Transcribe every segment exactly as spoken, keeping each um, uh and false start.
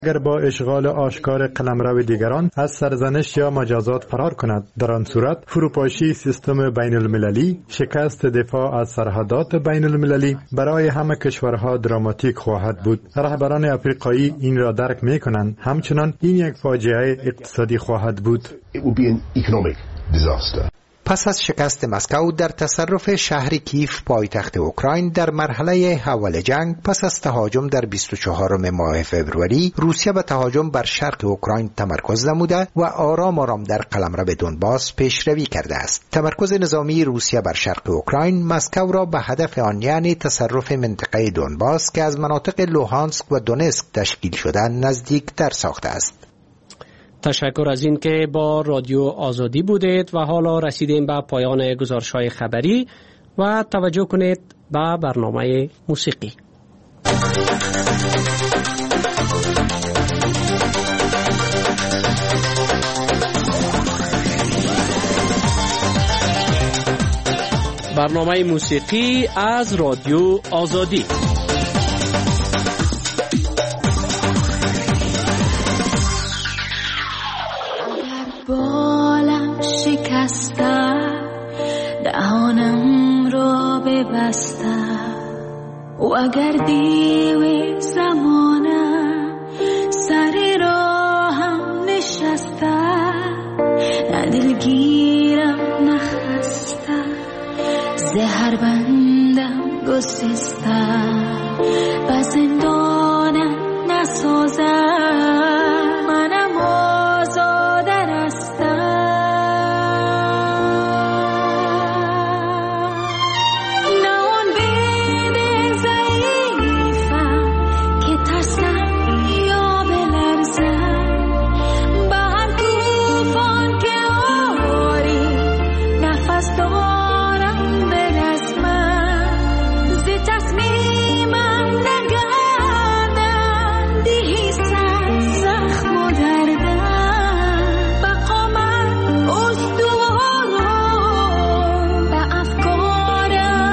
اگر با اشغال آشکار قلمرو دیگران از سرزنش یا مجازات فرار کند، در آن صورت فروپاشی سیستم بین المللی، شکست دفاع از سرحدات بین المللی برای همه کشورها دراماتیک خواهد بود. رهبران افریقایی این را درک می کنند، همچنان این یک فاجعه اقتصادی خواهد بود. It will be an economic disaster. پس از شکست مسکو در تصرف شهر کیف پایتخت اوکراین در مرحله اول جنگ، پس از تهاجم در بیست و چهارم ماه فوریه، روسیه به تهاجم بر شرق اوکراین تمرکز نموده و آرام آرام در قلمرو دونباس پیشروی کرده است. تمرکز نظامی روسیه بر شرق اوکراین مسکو را به هدف آن، یعنی تصرف منطقه دونباس که از مناطق لوهانسک و دونسک تشکیل شده، نزدیکتر ساخته است. تشکر از این که با رادیو آزادی بودید و حالا رسیدیم به پایان گزارش‌های خبری و توجه کنید به برنامه موسیقی. برنامه موسیقی از رادیو آزادی. بالم شکسته، دهانم را ببسته، و اگر دیو زمانم سر راهم نشسته، نه دلگیرم نخسته، زهر بندم گسسته، به زندانم نسازم، منم آزاده رستم. نه اون بده ضعیفم که ترسم یا بلرزم، به هر طوفان که آری نفس دارم برسمم، ز تصمیمم نگردم دیهی سر زخم و دردم، بقامم استوارم به افکارم،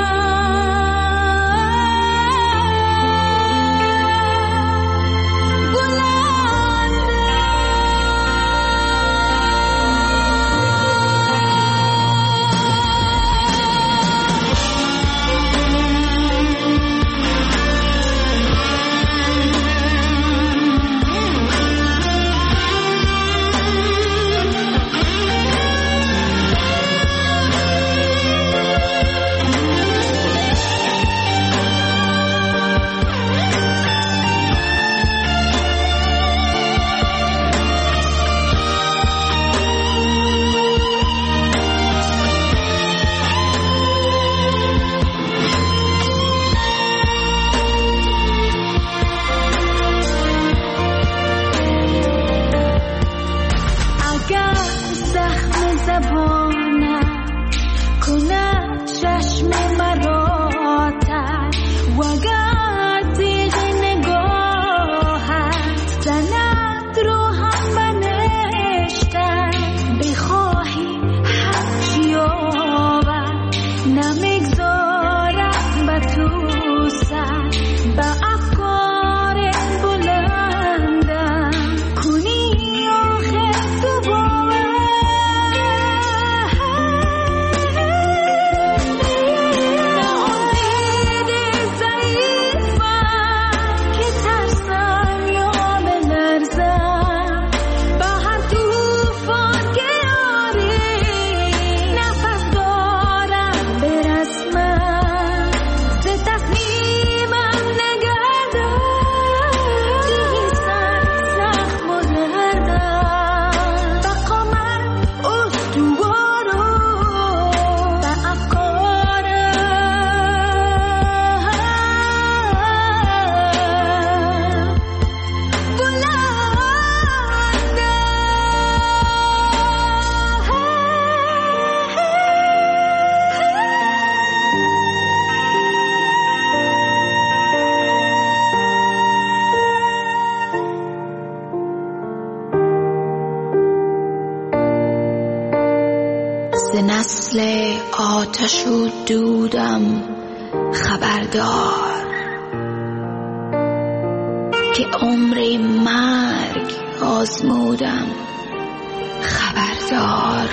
اگر زخم زبانم کند چشم مرا تر، و اگر تیغ نگاهت زند روحم به نشتر، بخواهی هرچی یابد نمیگذارم به تو سر، به افکار بلندم کنی آخر تو باور. نه امید ضعیفم که ترسم یا بلرزم، به هر طوفان که آری نفس دارم برسمم، ز تصمیمم نگردم دیگه سر زخم و دردم، بقامم استوارم به افکارم، ز نسل آتش و دودم خبردار، که عمر مرگ آزمودم خبردار.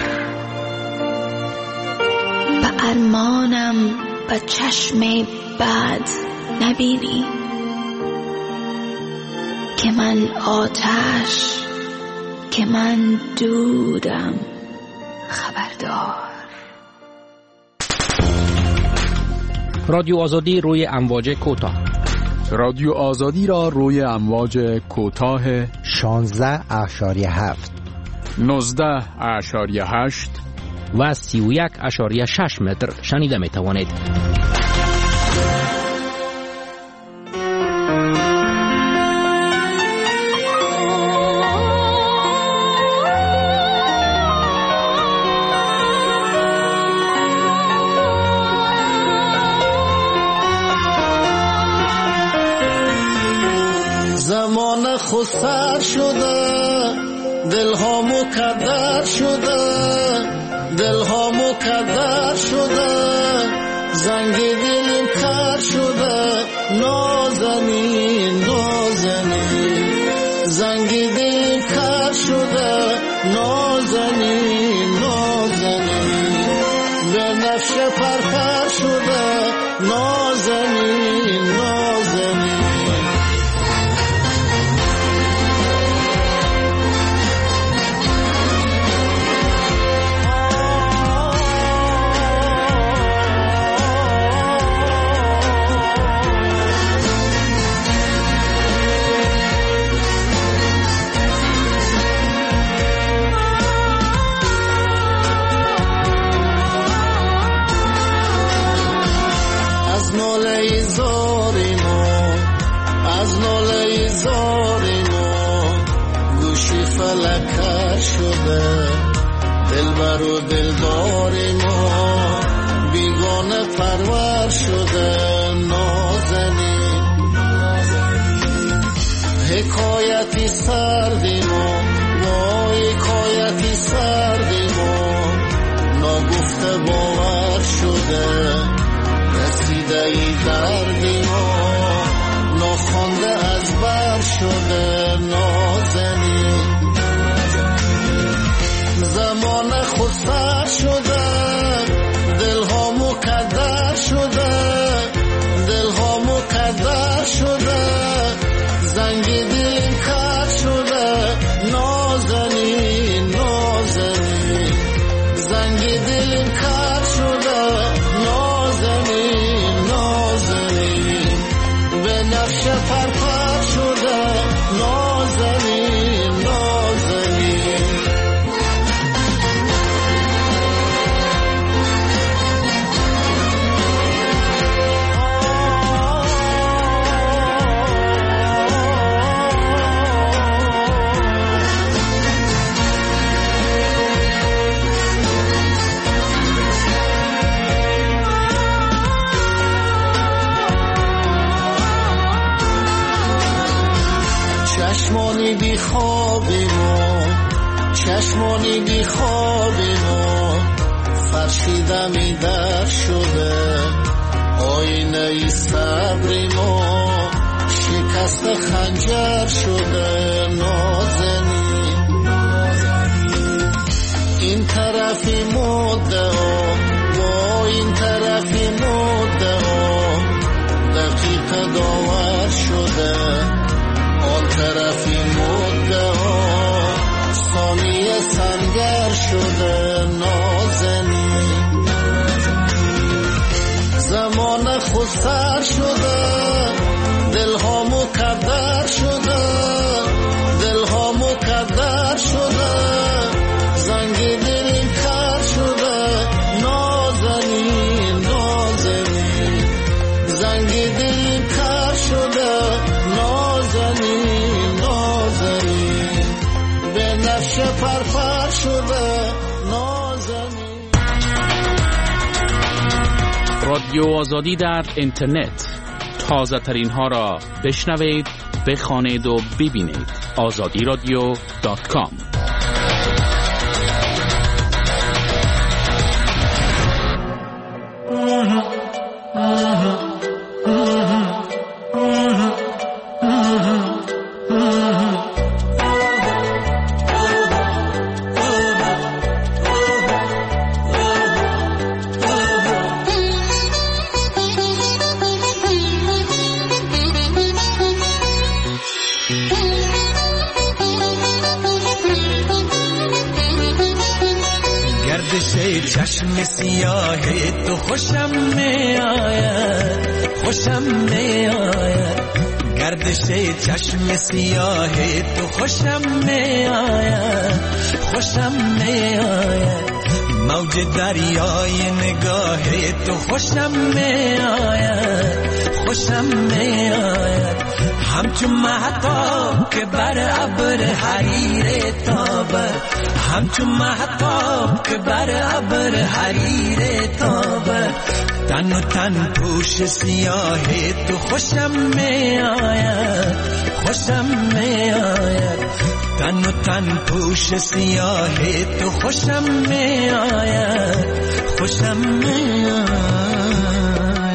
به ارمانم به چشم بد نبینی که من آتش که من دودم خبردار. رادیو آزادی روی امواج کوتاه. رادیو آزادی را روی امواج کوتاه شانزده اشاریه هفت، نوزده اشاریه هشت و سی و یک اشاریه شش متر شنیده می توانید. زمان خود سر شده، دل ها مکدر شده، دل ها مکدر شده، زنگ دلم کر شده، نازنین نازنین، زنگ دلم کر شده، نازنین نازنین، به نفش پرپر شده، نازنین نازنین. از ناله زاری ما گوشی فلکر شده، دلبر و دلدار ما بیگانه پرور شده، نازنین حکایتی سردی ما، با حکایتی سردی ما ناگفته باور شده، رسیده ای دردی ما ناخوانده از بر شده، نازنین زمان خود سر شده، دلها مکدر شده، دلها مکدر شده، زنگ دل کر شده، نازنین نازنین، زنگ دل کر شده، نازنین نازنین، به نقش پرپر شده، نازنین نازنین. چشمانی بی خوابی ما، چشمانی بی خوابی ما فرشیده می در شده، آینه ای صبری ما شکست خنجر شده، نازنین این طرفی مدعا با این طرفی مدعا دقیقه داور شده، آن طرفی مدعا ثانیه سنگر شده، نازنین زمان خود سر شده، دلها مکدر شده، دلها مکدر شده، زنگ دل کر شده، نازنین نازنین، زنگ دل کر شده، نازنین نازنین، به نفش پرپر شده، نازنین. رادیو آزادی در اینترنت، تازه ترین ها را بشنوید، بخوانید و ببینید. آزادی رادیو دات کام. گردش چشم سیاه تو خوشم می آید، خوشم می آید. گردش چشم سیاه تو خوشم می آید، خوشم می آید. موج دریای نگاه تو خوشم می آید، خوشم می آید. همچون مهتاب که بر ابر حریر تابد، همچون مهتاب که بر ابر حریر تابد. تن و تن پوش سیاه تو خوشم می آید، خوشم می آید. تن و تن پوش سیاه تو خوشم می آید، خوشم می آید.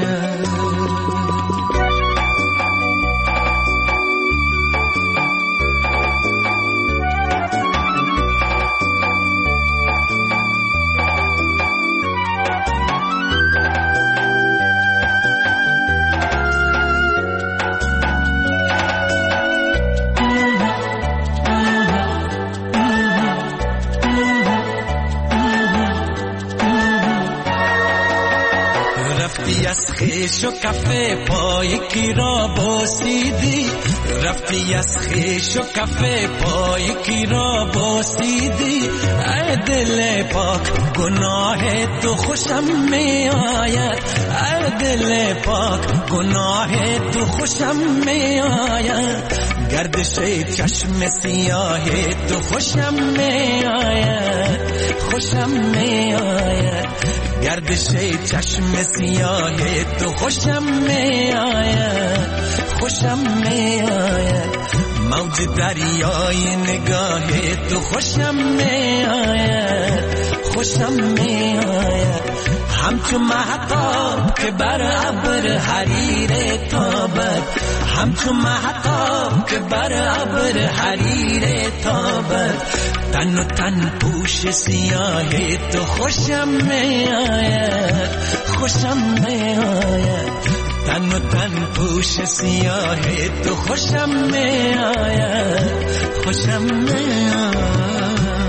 از خیش و کفه پای کی را بوسیدی، رفتی از خیش و کفه پای کی را بوسیدی. ای دل پاک گناه تو خوشم می آید، ای دل پاک گناه تو خوشم می آید. گردش چشم سیاه تو خوشم می آید، خوشم می آید. گردش چشم سیاه تو خوشم می آید، خوشم می آید. موج دریای نگاه تو خوشم می آید، خوشم می آید. همچون مهتاب که بر ابر حریر تابد، همچون مهتاب که بر ابر حریر تابد. تن و تن پوش سیاه تو خوشم می آید، خوشم می آید. تن و تن پوش سیاه تو خوشم می آید، خوشم می آید.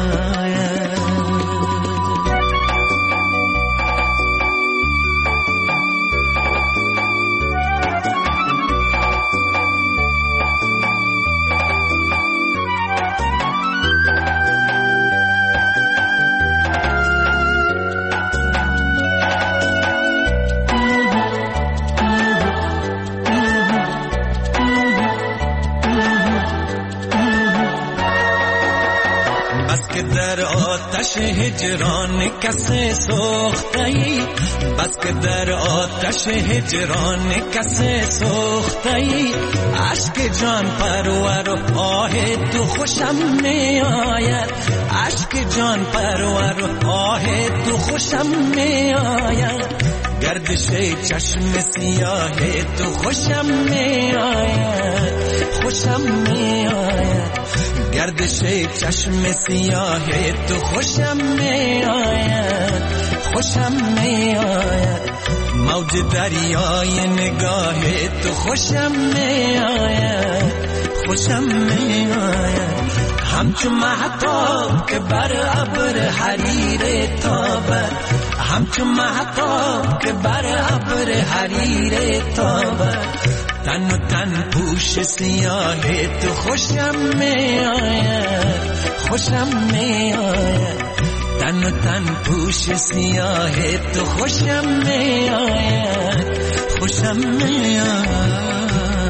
در آتش هجران کسی سوخته‌ای، بس که در آتش هجران کسی سوخته‌ای. عشق جان پرور و آه تو خوشم می آید، عشق جان پرور و آه تو خوشم می آید. گردش چشم سیاه تو خوشم می آید، خوشم می آید. گردش چشم سیاه تو خوشم می آید، خوشم می آید. موج دریای نگاه تو خوشم می آید، خوشم می آید. همچون مهتاب که بر ابر حریر تابد، همچون مهتاب که بر ابر حریر تابد. تن و تن پوش سیاه تو خوشم می آید، خوشم می آید. تن و تن پوش سیاه تو خوشم می آید، خوشم می آید.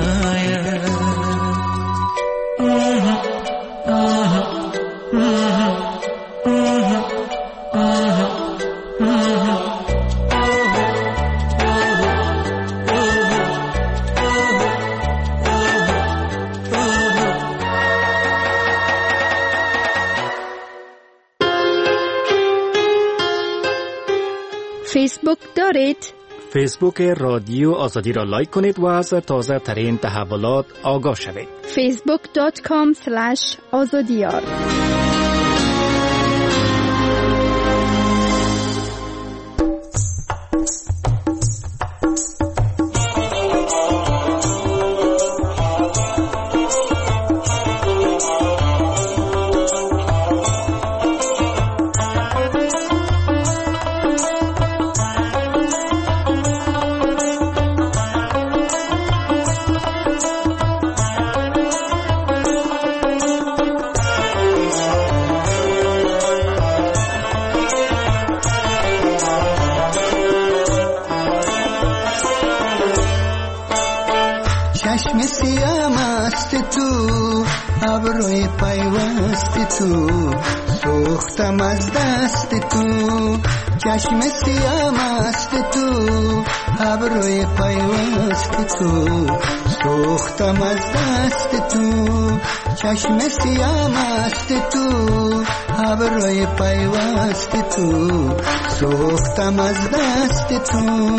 فیسبوک دارید؟ فیسبوک رادیو آزادی را لایک کنید و از تازه ترین تحولات آگاه شوید. فیسبوک دات کام اسلش آزادیار. ابروی پیوست تو، سوختم از دست تو، چشم سیاه مست تو، ابروی پیوست تو، سوختم از دست تو، چشم سیاه مست تو، ابروی پیوست تو، سوختم از دست تو.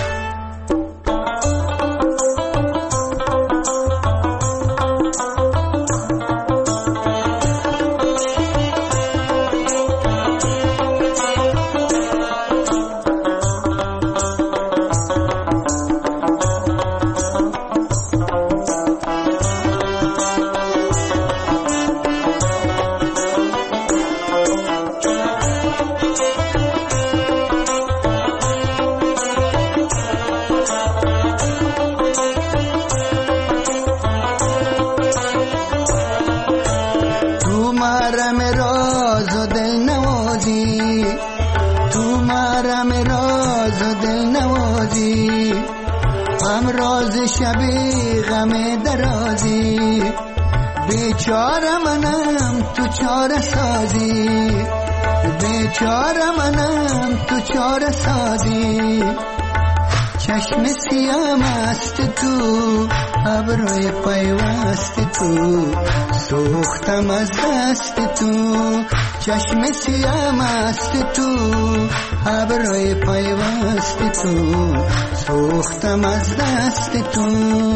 شبی غم درازی، بیچاره منم تو چاره سازی، بیچاره منم تو چاره سازی، چشم سیاه مست تو، ابروی پیوست تو، سوختم از دست تو، چشم سیاه مست تو، ابروی پیوست تو، سوختم از دست تو.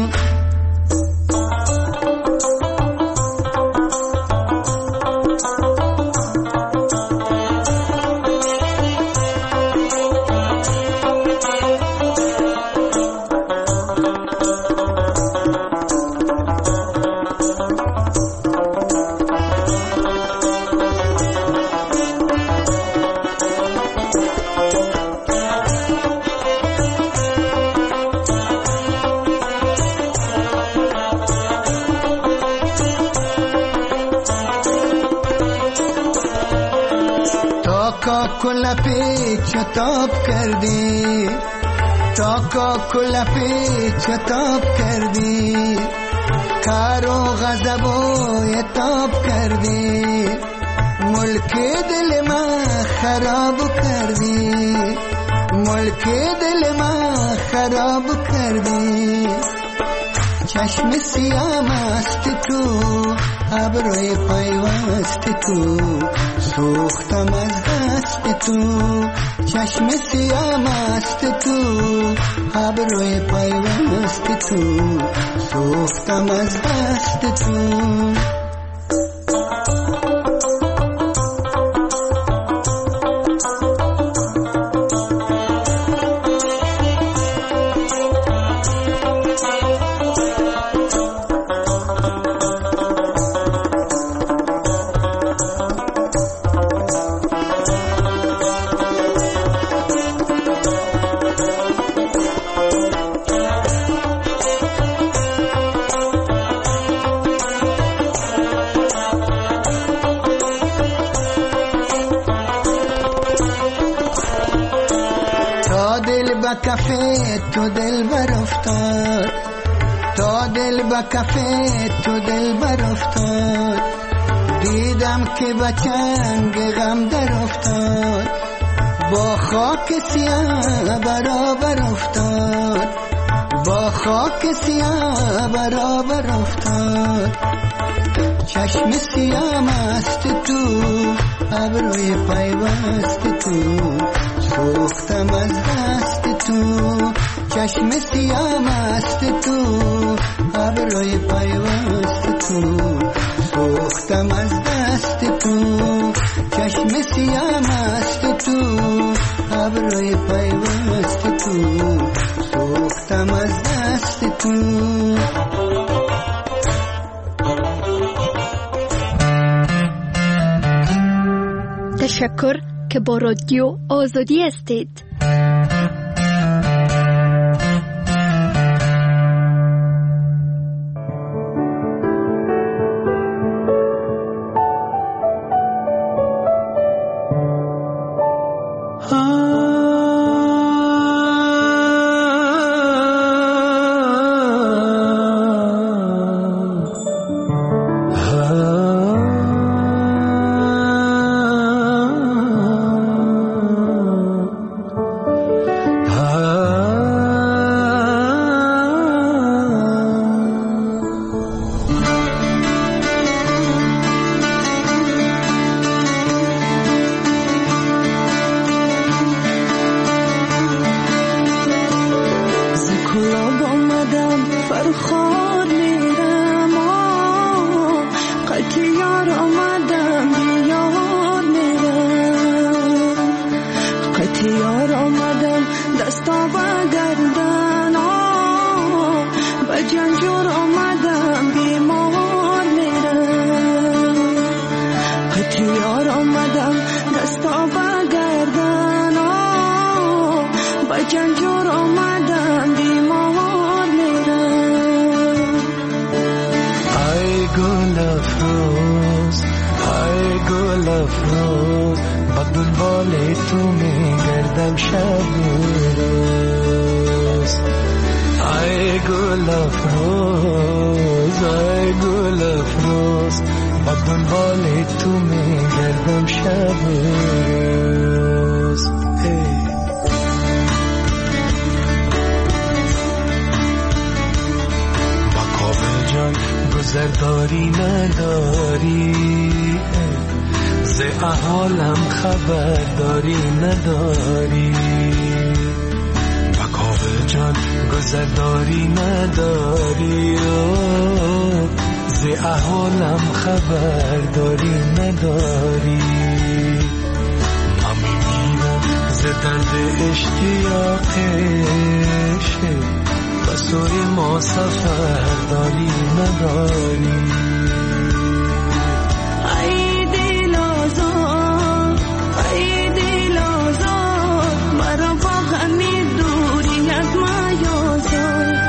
چتاب کردی تا کا کلفی چتاب کردی، کار و غضب و عتاب کردی، ملک دل ما خراب کردی، ملک دل ما خراب کردی، چشم سیاه مست تو، ابروی پیوست تو، سوختم از دست تو، چشم سیاه مست تو، ابروی پیوست تو، سوختم از دست تو. کفه تو دل بر افتاد، تا دل با کفه تو دل بر افتاد، دیدم که با چنگ غم در افتاد، با خاک سیاه برابر افتاد، با خاک سیاه برابر افتاد، چشم سیاه مست تو، ابروی پیوست تو، سوختم از دست تو، چشم سیاه مست تو، ابروی پیوست تو، سوختم از دست تو، چشم سیاه مست تو، ابروی پیوست تو، سوختم از دست تو. تشکر که با رادیو آزادی هستید. Ah قطیار آمدم بیار میرم قطیار آمدم دستا بگردن به جنجور آمدم بیمار میرم قطیار آمدم دستا بگردن به جنجور آمدم بیمار میرم ای گل افروز ای گل افروز با دنبال تو میگردم شب روز ای گل افروز ای گل افروز با دنبال تو میگردم شب روز با کابل جان گذرداری نداری ز احوالم خبرداری نداری با کابل جان گذرداری نداری ز احوالم خبرداری نداری من میمیرم ز درد اشتیاقش و سوی ما سفرداری نداری ای دل آزاد ای دل آزاد مرا با غمی دوریت میازاد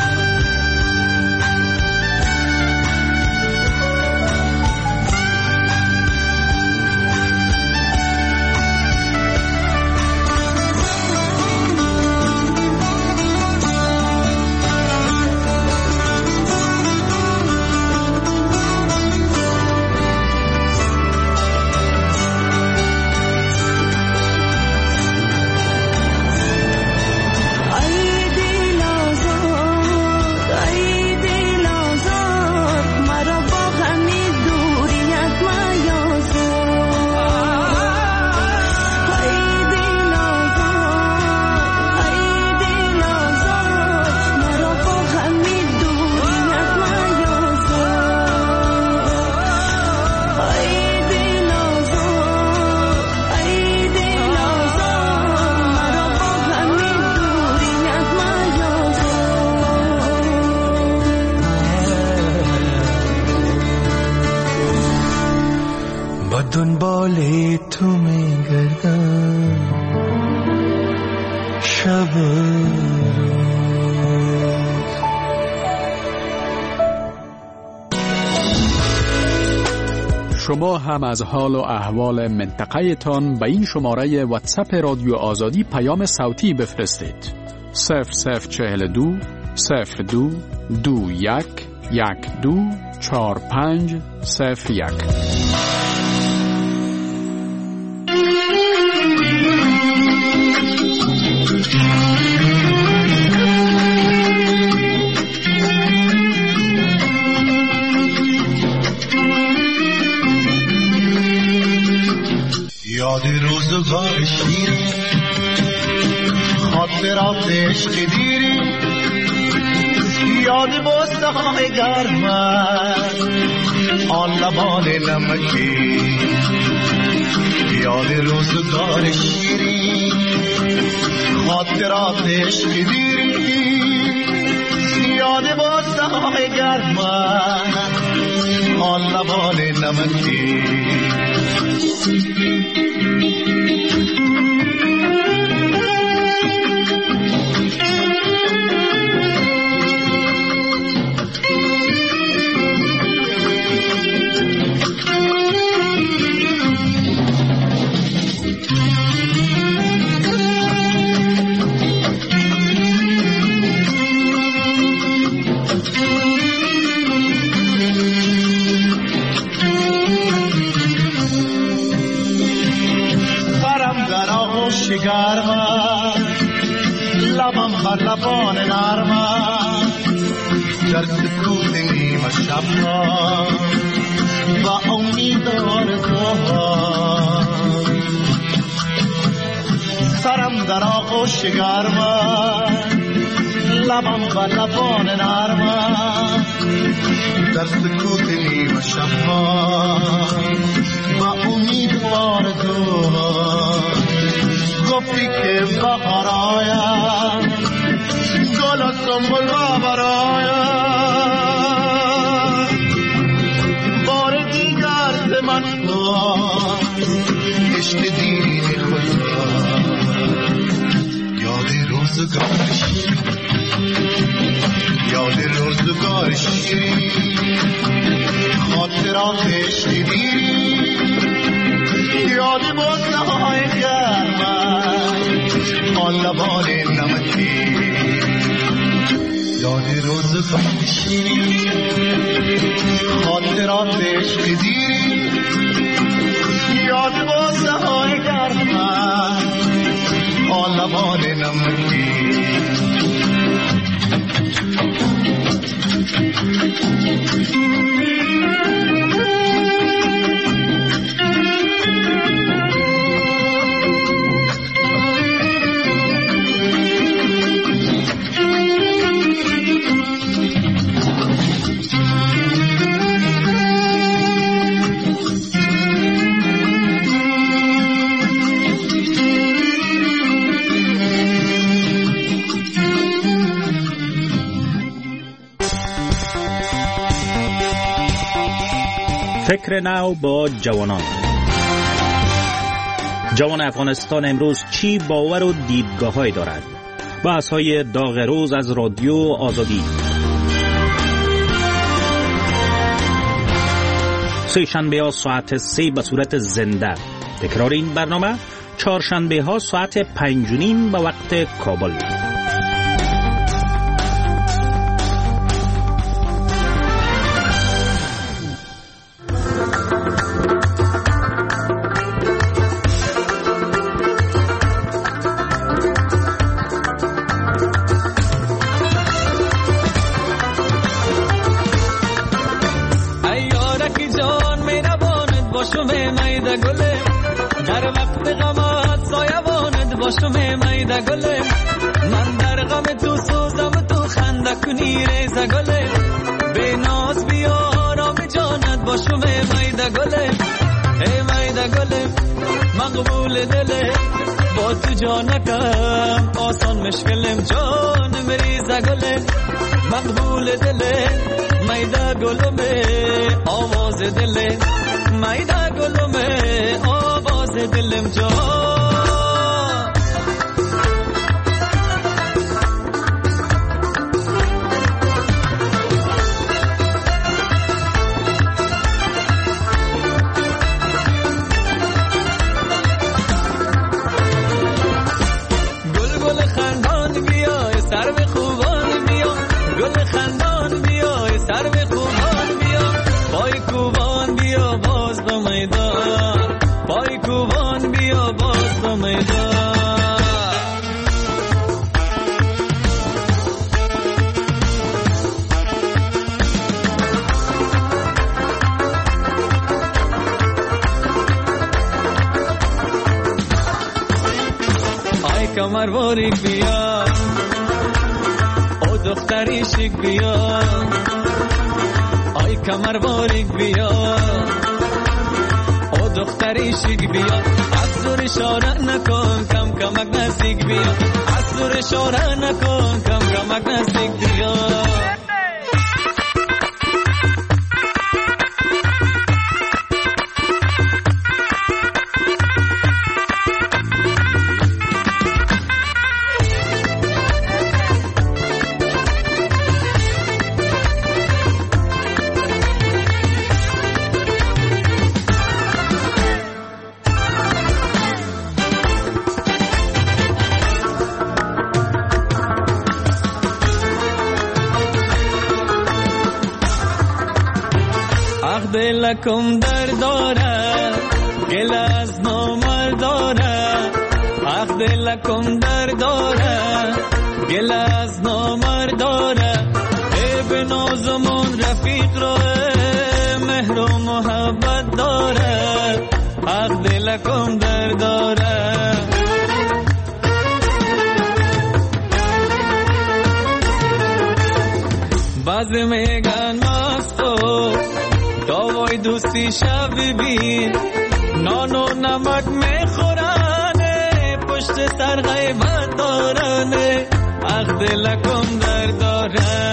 دنبال تو میگردم شب شما هم از حال و احوال منطقه تان به این شماره واتساپ رادیو آزادی پیام صوتی بفرستید. صفر صفر چهل دو صفر دو دو یک یک دو چهار پنج صفر یک. یاد روزگار شیر خاطرات عشق دیری یاد بوسه های گرم آن لبان نمکی یاد روزگار شیری خاطرات عشق دیری یاد بوسه های گرم آن لبان نمکی لبم بر لبان نرمم در سکوت نیمه شب و امید آرزوها سرم در آغوش گرمم لبم بر لبان نرمم در سکوت نیمه شب من دار عشق دین خدا یاد روزگارش یاد روزگارش خاطراتش دیدی یاد بوسه های گرمش آن لبان نمکی یاد روزگارش خاطراتش دیدی یاد بوسه های گرمش آن لبان نمکی فکر نو با جوانان. جوان افغانستان امروز چی باور و دیدگاه‌هایی دارد؟ بحث‌های داغ روز از رادیو آزادی. سه شنبه ها ساعت سه به صورت زنده. تکرار این برنامه چهارشنبه ها ساعت پنج و نیم به وقت کابل. من در غم تو سوزم تو خنده کنی ریزه گله به ناز بیا آرام جانت باشم میده گله ای میده گله مقبول دله با تو جانکم آسان مشکلم جان مریزه گله مقبول دله میده گلمه آواز دله میده گلمه آواز دلم جان کمر باریک بیا او دختری شیک بیا آی کمر باریک بیا او دختری شیک بیا از دور اشاره نکن کم کمک نزدیک بیا از دور اشاره نکن کم کمک نزدیک بیا دلکم در داره گل از نامر داره اخ دلکم در داره گل از نامر داره ای به نازمون رفیق رو مهر و محبت داره اخ دلکم در داره بعضی میگن مستو داوای دوستی شب ببین نان و نمک میخورنه پشت سر غیبت دارنه اخ دلکم در داره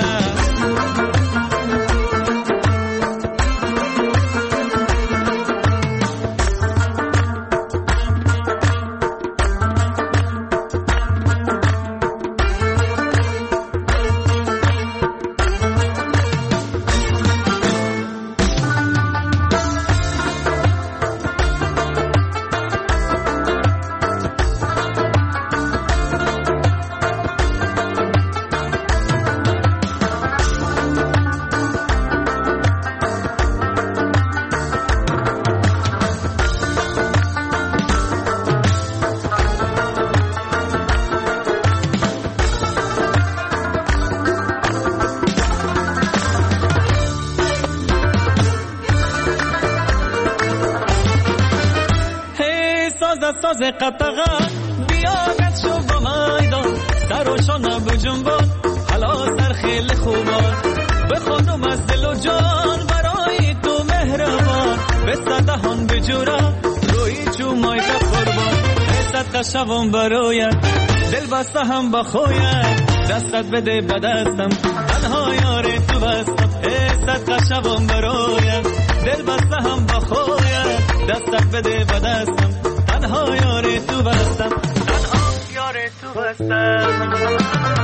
از ساز قطغه بیاگت شو با میدان سر و شانه بجنبان حالا سر خیلی خوبان بخوانم از دل و جان برای تو مهربان به صدهان بجورا روی چومای که قربان صدقه شوم برایت دل بسته هم بخویت دستت بده به دستم تنها یار تو بستم صدقه شوم برایت دل بسته هم بخویت دستت بده به دستم تنها یار تو بستم تنها یار تو بستم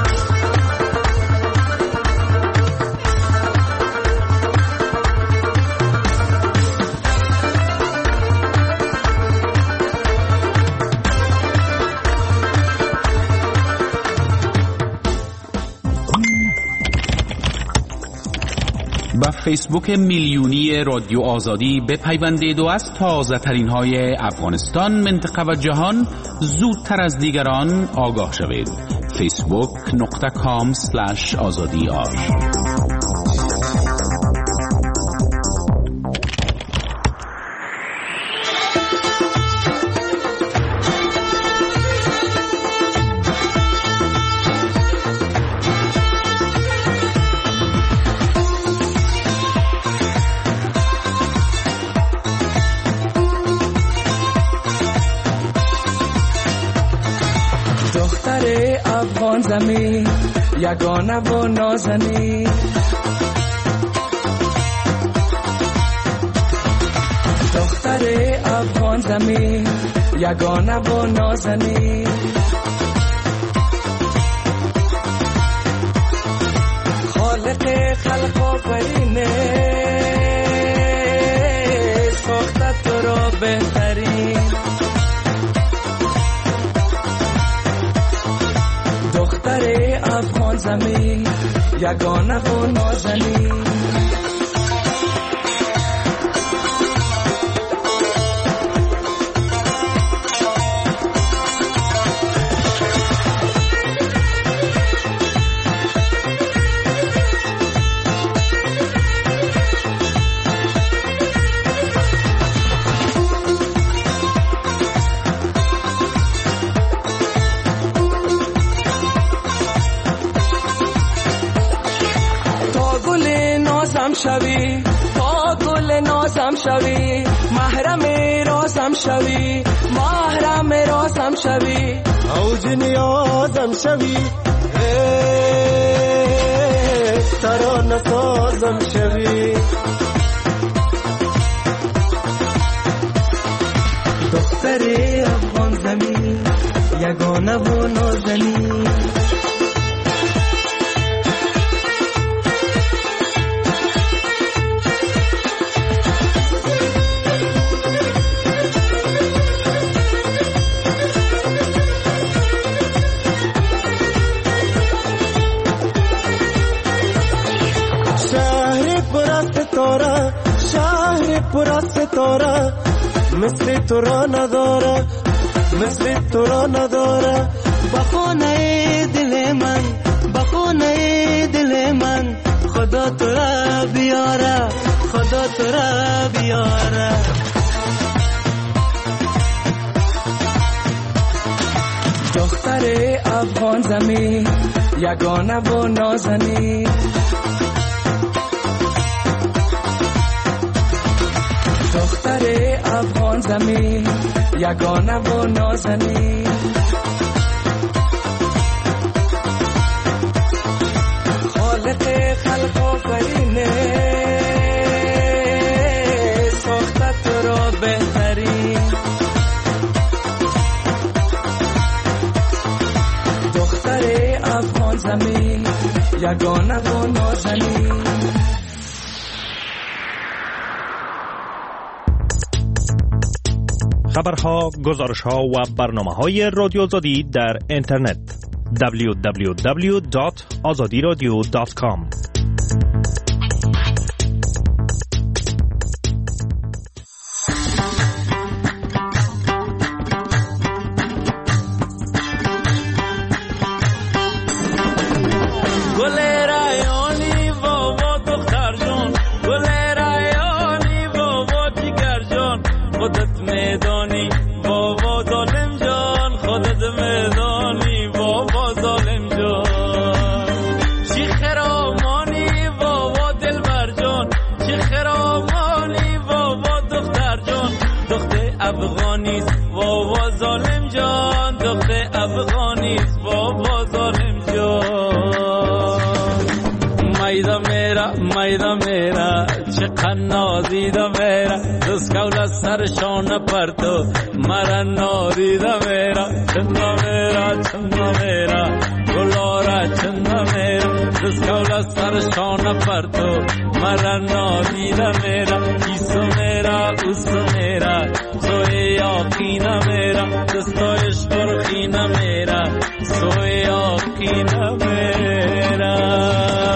با فیسبوک میلیونی رادیو آزادی بپیوندید و از تازه ترین های افغانستان، منطقه و جهان زودتر از دیگران آگاه شوید. فیسبوک نقطه کام سلش آزادی آر. افغان زمین یگانه و نازنین دختر افغان زمین یگانه و نازنین خالق خلق آفرینه ساخته تو را بهترین دختر افغان زمین یگانه و نازنین شوی تا گل نازم شوی محرم رازم شوی محرم رازم شوی اوج نیازم شوی ترانه سازم شوی دختر افغان زمین یگانه و نازنین پورا ستاره مثل تو را نداره مثل تو را نداره بخونه دل من بخونه دل من خدا تو را بیاره خدا تو را بیاره دختر افغان زمین یگانه و نازنین دختر افغان زمین یگانه و نازنین خالق خلق آفرینه ساخته تو را بهترین دختر افغان زمین یگانه و نازنین خبرها، گزارش‌ها و برنامه‌های رادیو آزادی در اینترنت دبلیو دبلیو دبلیو دات آزادی رادیو دات کام. خودت میدانی بابا افغانیست بابا ظالم جان، دختر افغانیست بابا ظالم جان. میدا میرا میدا میرا چقدر نازیدا میرا، دست کول سرشان پرتو مرا ناریدا میرا. چندا میرا چندا میرا گلارا چندا میرا، دست کول سرشان پرتو مرا ناریدا میرا. ایسو میرا اوسو میرا سوی آقینا میرا، دستایش برخینا میرا سوی آقینا میرا.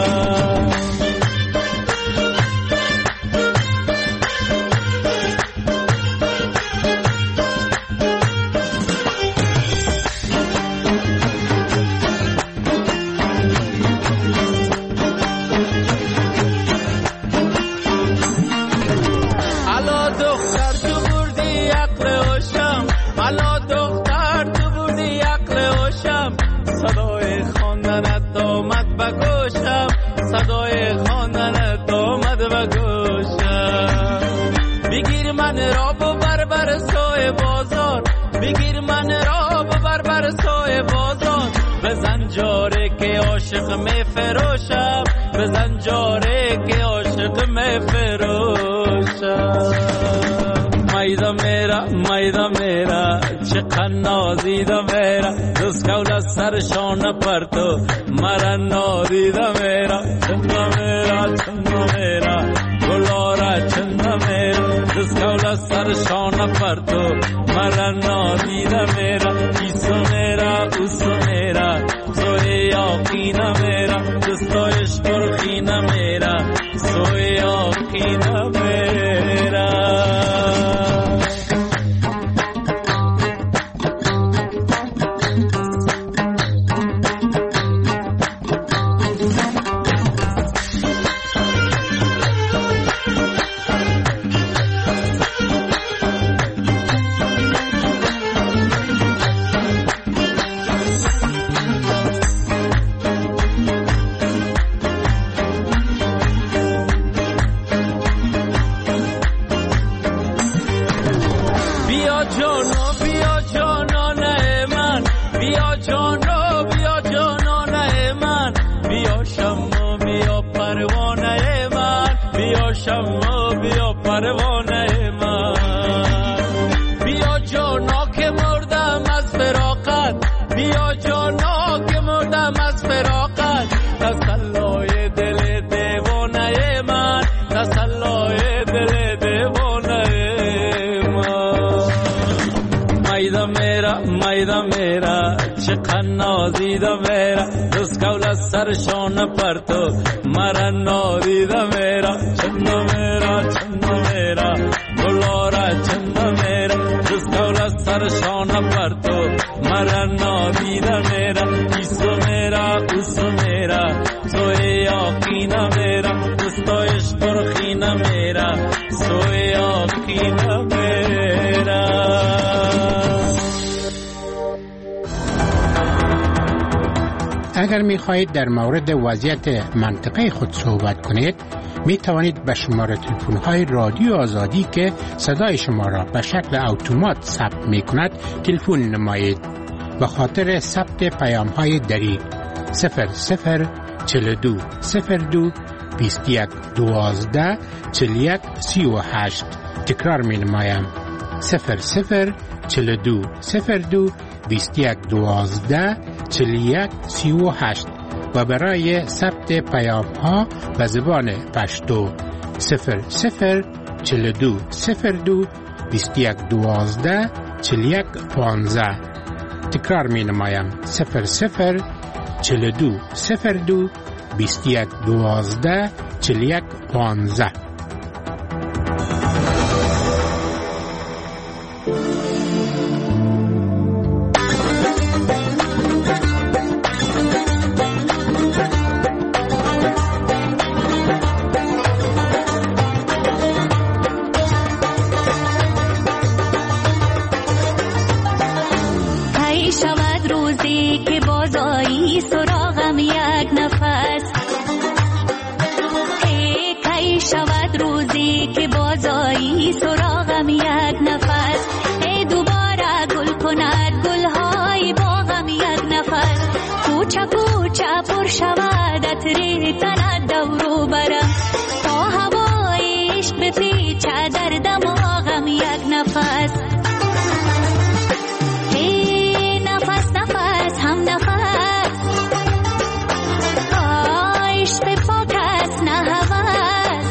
زنجاره که عاشق می فروشم، به زنجاره که عاشق می فروشم. میدا میرا میدا میرا چقدر نازیدا میرا، دست کول از سرشان پرتو مرا نادیدا میرا. چندا میرا چندا میرا گلارا چندا میرا، دست کول از سرشان پرتو مرا نادیدا میرا. ایسو میرا اوسو میرا سوی آقینا میرا، دستایش برخینا میرا سوی آقینا میرا. میدا میرا چقدر نازیدا میرا، دست کول از سرشان پرتو مرا نادیدا میرا. چندا میرا چندا میرا گلارا چندا میرا، دست کول از سرشان پرتو مرا نادیدا میرا. ایسو میرا اوسو میرا سوی آقینا میرا، دستایش برخینا میرا سوی آقینا میرا. اگر می خواهید در مورد وضعیت منطقه خود صحبت کنید، می توانید به شماره تلفن های رادیو آزادی که صدای شما را به شکل اتومات ثبت می کند تلفن نمایید. به خاطر ثبت پیام های دریغ صفر صفر چهل و دو صفر دو بیست و یک دوازده چهل و یک سی و هشت. تکرار می نمایم صفر صفر چهل و دو صفر دو بیست و یک دوازده چهل و یک سی و هشت. و برای ثبت پیام ها به زبان پشتو صفر صفر چهل و دو صفر دو بیست و یک دوازده چهل و یک پانزده. تکرار می نمایم صفر صفر چهل و دو صفر دو بیست و یک دوازده چهل و یک پانزده. سراغم یک نفس ای کی شود خاطر تنت دورو برم تا هوایش بپیچه در دماغم یک نفس هی نفس نفس هم نفس آیش به پاکت نه هوس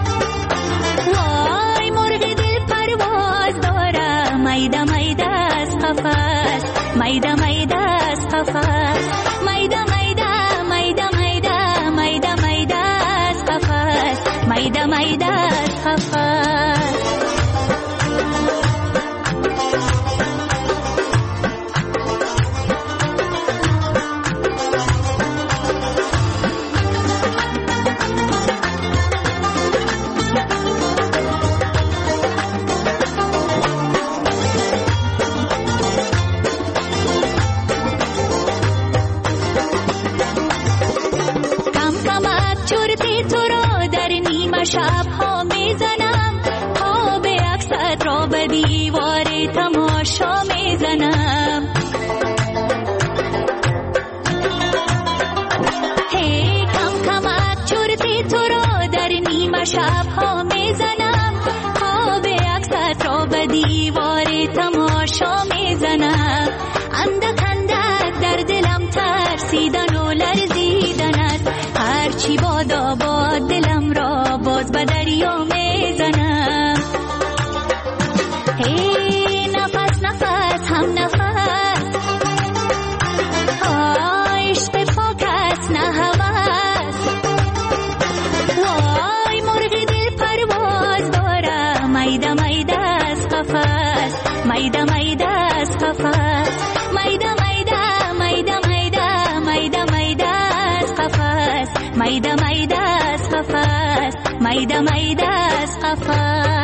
وای مرغ دل پرواز داره میده میده از قفس میده میده از قفس میده میده میده میده میده میده از قفس میده میده از قفس شب ها میزنم پا به عکست را به دیوار تماشا میزنم هی کم کمک چرتی تو را در نیمه شب ها میزنم پا به عکست را به دیوار تماشا میزنم اندک اندک در دلم ترسیدن و لرزیدن است هرچی بادا باد دلم را باز به دریا میزنم هی نفس نفس هم نفس آیش به پاکت نه هوس وای مرغ دل پرواز داره میده میده از قفس میده میده از قفس میده میده میده میده میده میده از قفس میده میده از قفس میده میده از قفس